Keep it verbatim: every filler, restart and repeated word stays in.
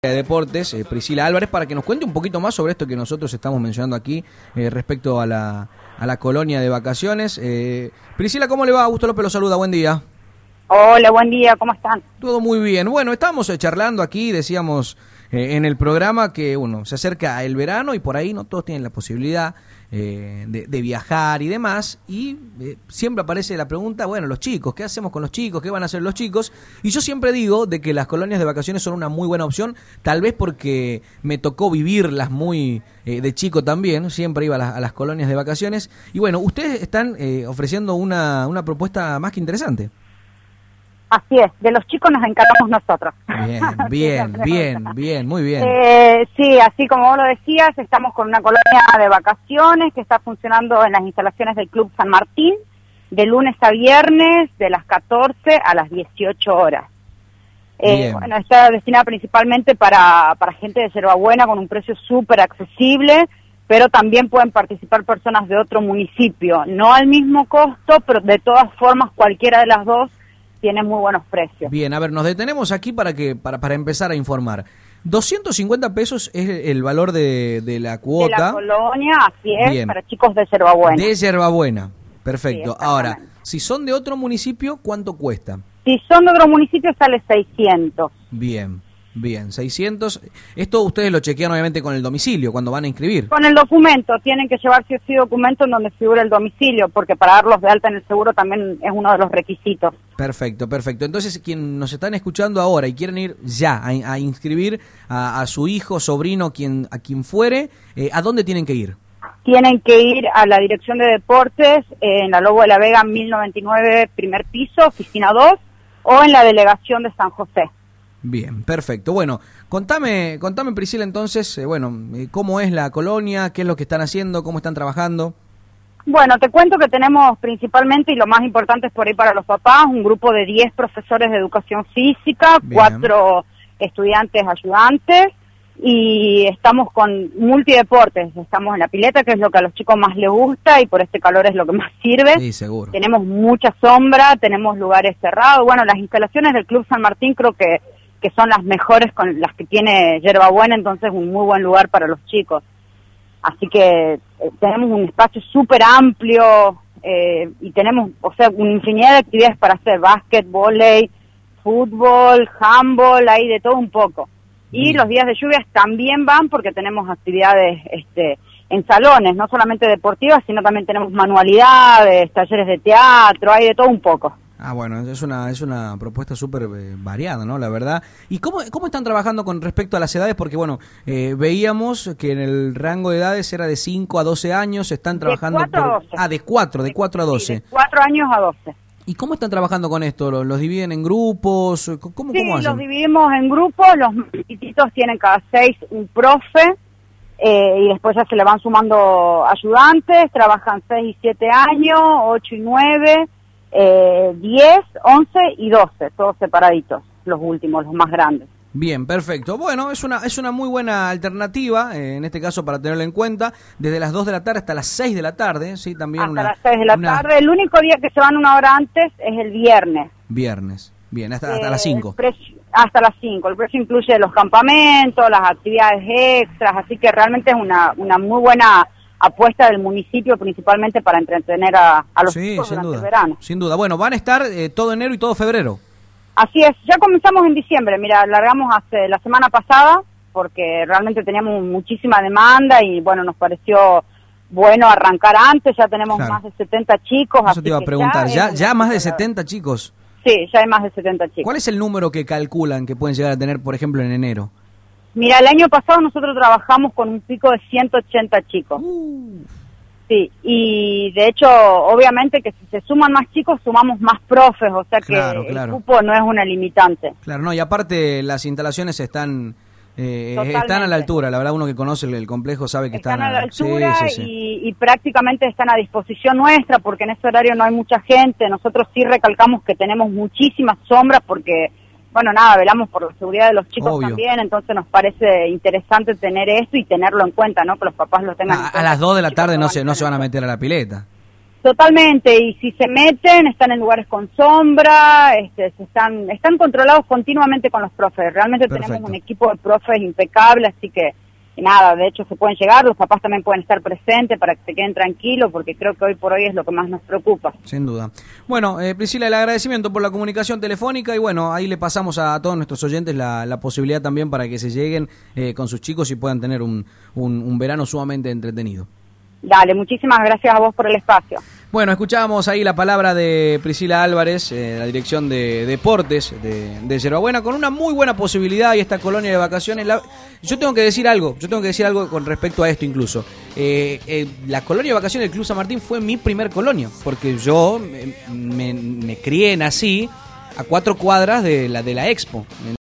de Deportes, eh, Priscila Álvarez, para que nos cuente un poquito más sobre esto que nosotros estamos mencionando aquí eh, respecto a la, a la colonia de vacaciones. Eh, Priscila, ¿cómo le va? Augusto López lo saluda, buen día. Hola, buen día, ¿cómo están? Todo muy bien. Bueno, estábamos eh, charlando aquí, decíamos eh, en el programa que bueno, se acerca el verano y por ahí no todos tienen la posibilidad eh, de, de viajar y demás, y eh, siempre aparece la pregunta, bueno, los chicos, ¿qué hacemos con los chicos? ¿Qué van a hacer los chicos? Y yo siempre digo de que las colonias de vacaciones son una muy buena opción, tal vez porque me tocó vivirlas muy eh, de chico también, siempre iba a, la, a las colonias de vacaciones, y bueno, ustedes están eh, ofreciendo una, una propuesta más que interesante. Así es, de los chicos nos encargamos nosotros. Bien, bien, bien, bien, muy bien. Eh, sí, así como vos lo decías, estamos con una colonia de vacaciones que está funcionando en las instalaciones del Club San Martín, de lunes a viernes, de las catorce a las dieciocho horas. Eh, bueno, está destinada principalmente para, para gente de Yerbabuena con un precio súper accesible, pero también pueden participar personas de otro municipio. No al mismo costo, pero de todas formas cualquiera de las dos tiene muy buenos precios. Bien, a ver, nos detenemos aquí para que para, para empezar a informar. doscientos cincuenta pesos es el valor de, de la cuota. De la colonia, así es, bien, para chicos de Yerbabuena. De Yerbabuena, perfecto. Sí, ahora, si son de otro municipio, ¿cuánto cuesta? Si son de otro municipio sale seiscientos. Bien, bien, seiscientos. Esto ustedes lo chequean obviamente con el domicilio, cuando van a inscribir. Con el documento, tienen que llevar sí o sí documento en donde figura el domicilio, porque para darlos de alta en el seguro también es uno de los requisitos. Perfecto, perfecto. Entonces, quien nos están escuchando ahora y quieren ir ya a, a inscribir a, a su hijo, sobrino, quien a quien fuere, eh, ¿a dónde tienen que ir? Tienen que ir a la Dirección de Deportes, eh, en la Lobo de la Vega mil noventa y nueve, primer piso, oficina dos, o en la Delegación de San José. Bien, perfecto. Bueno, contame, contame Priscila, entonces, eh, bueno, eh, ¿cómo es la colonia? ¿Qué es lo que están haciendo? ¿Cómo están trabajando? Bueno, te cuento que tenemos principalmente, y lo más importante es por ahí para los papás, un grupo de diez profesores de educación física, bien, cuatro estudiantes ayudantes, y estamos con multideportes. Estamos en la pileta, que es lo que a los chicos más les gusta, y por este calor es lo que más sirve. Sí, seguro. Tenemos mucha sombra, tenemos lugares cerrados. Bueno, las instalaciones del Club San Martín creo que que son las mejores con las que tiene Yerbabuena, entonces un muy buen lugar para los chicos. Así que eh, tenemos un espacio súper amplio eh, y tenemos, o sea, una infinidad de actividades para hacer: básquet, vóley, fútbol, handball, hay de todo un poco. Y mm. los días de lluvias también van porque tenemos actividades este, en salones, no solamente deportivas, sino también tenemos manualidades, talleres de teatro, hay de todo un poco. Ah, bueno, es una es una propuesta súper eh, variada, ¿no? La verdad. ¿Y cómo cómo están trabajando con respecto a las edades? Porque, bueno, eh, veíamos que en el rango de edades era de cinco a doce años, están trabajando... De cuatro por... a doce. Ah, de cuatro, de cuatro a doce. Sí, de cuatro años a doce. ¿Y cómo están trabajando con esto? ¿Los, los dividen en grupos? ¿Cómo, sí, cómo hacen? Los dividimos en grupos, los más chiquititos tienen cada seis un profe, eh, y después ya se le van sumando ayudantes, trabajan seis y siete años, ocho y nueve... Eh, diez, once y doce, todos separaditos, los últimos, los más grandes. Bien, perfecto. Bueno, es una es una muy buena alternativa, eh, en este caso para tenerlo en cuenta, desde las dos de la tarde hasta las seis de la tarde, sí, también hasta una, las seis de la una... tarde. El único día que se van una hora antes es el viernes. Viernes, bien, hasta, eh, hasta las cinco. Precio, hasta las cinco. El precio incluye los campamentos, las actividades extras, así que realmente es una, una muy buena apuesta del municipio, principalmente para entretener a, a los sí, chicos sin durante duda, el verano. Sin duda. Bueno, van a estar eh, todo enero y todo febrero. Así es, ya comenzamos en diciembre. Mira, largamos hace la semana pasada porque realmente teníamos muchísima demanda y bueno, nos pareció bueno arrancar antes. Ya tenemos claro. más de setenta chicos. Eso así te iba a que preguntar, ¿ya, ya, ya más de setenta la... chicos? Sí, ya hay más de setenta chicos. ¿Cuál es el número que calculan que pueden llegar a tener, por ejemplo, en enero? Mira, el año pasado nosotros trabajamos con un pico de ciento ochenta chicos. Uh. Sí, y de hecho, obviamente que si se suman más chicos, sumamos más profes, o sea que claro, claro. el cupo no es una limitante. Claro, no, y aparte las instalaciones están eh, están a la altura, la verdad uno que conoce el, el complejo sabe que están, están a la altura sí, sí, sí. Y, y prácticamente están a disposición nuestra, porque en ese horario no hay mucha gente. Nosotros sí recalcamos que tenemos muchísimas sombras porque... Bueno, nada, velamos por la seguridad de los chicos Obvio. También, entonces nos parece interesante tener esto y tenerlo en cuenta, ¿no? Que los papás lo tengan a, en cuenta. A las dos de la tarde no se, no se van a meter a la pileta. Totalmente, y si se meten, están en lugares con sombra, este, se están están controlados continuamente con los profes. Realmente Perfecto. Tenemos un equipo de profes impecable, así que nada, de hecho se pueden llegar, los papás también pueden estar presentes para que se queden tranquilos, porque creo que hoy por hoy es lo que más nos preocupa. Sin duda. Bueno, eh, Priscila, el agradecimiento por la comunicación telefónica y bueno, ahí le pasamos a todos nuestros oyentes la, la posibilidad también para que se lleguen eh, con sus chicos y puedan tener un, un, un verano sumamente entretenido. Dale, muchísimas gracias a vos por el espacio. Bueno, escuchábamos ahí la palabra de Priscila Álvarez, eh, la dirección de deportes de, de Yerbabuena, con una muy buena posibilidad y esta colonia de vacaciones. La, yo tengo que decir algo, yo tengo que decir algo con respecto a esto incluso. Eh, eh, la colonia de vacaciones del Club San Martín fue mi primer colonia, porque yo me, me, me crié, nací a cuatro cuadras de la, de la Expo.